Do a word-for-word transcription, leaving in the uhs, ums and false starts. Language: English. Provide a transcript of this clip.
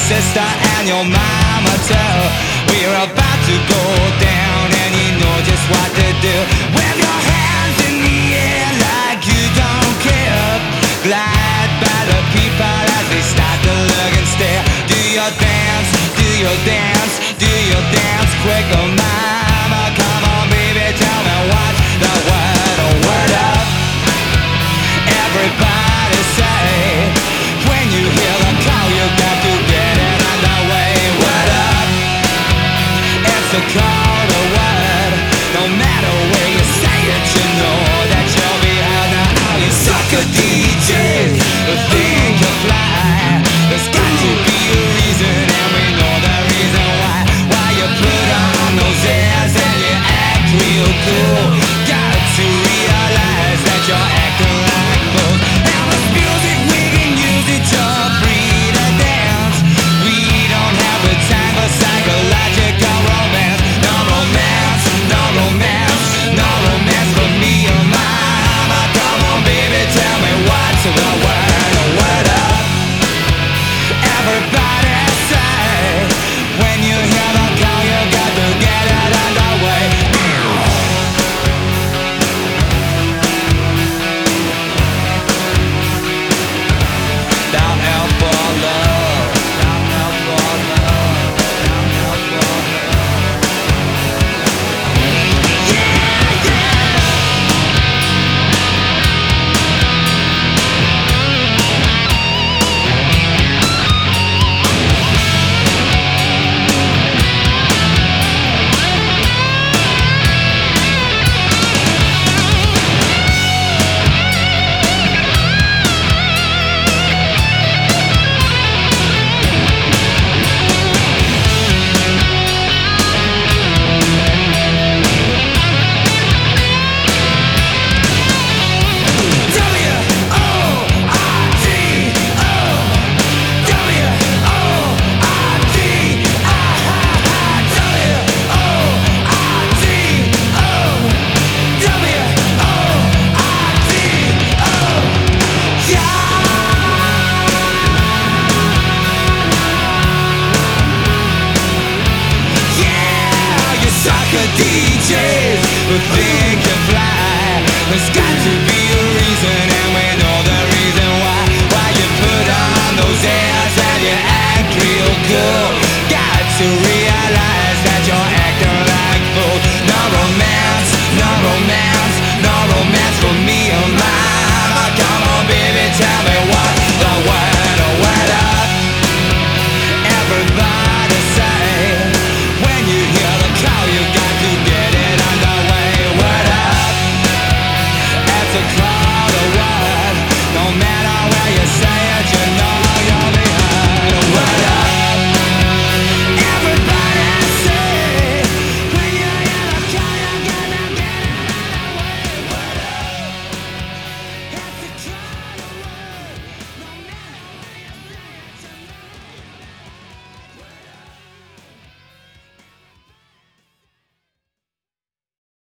sister and your mama too. We're about to go down and you know just what to do. Wave your hands in the air like you don't care. Glide by the people as they start to look and stare. Do your dance, do your dance, do your dance quick, oh mama. Come on baby, tell me what's the word, oh word up. Everybody say, when you hear the call you got to get it underway. Word up, it's a call to word. No matter where you say it, you know that you'll be heard. Now all you sucker D Js who think you fly, there's got to be a reason and we know the reason why. Why you put on those airs and you act real cool. Got to realize that you're acting like fools. Now this music we can use it to breed a dance. We don't have the time for psychological romance. No romance, no romance, no romance for me or my mama. Come on baby, tell me what's the word, a word up. Everybody say, when you hear the call you got to get it underway. Down out for love, down out for love, down out for love. Yeah, yeah. D Js who think you fly, there's got to be a reason and we know the reason why. Why you put on those airs and you act real cool. Got to realize that you're acting like fools. No romance, no romance, no romance for me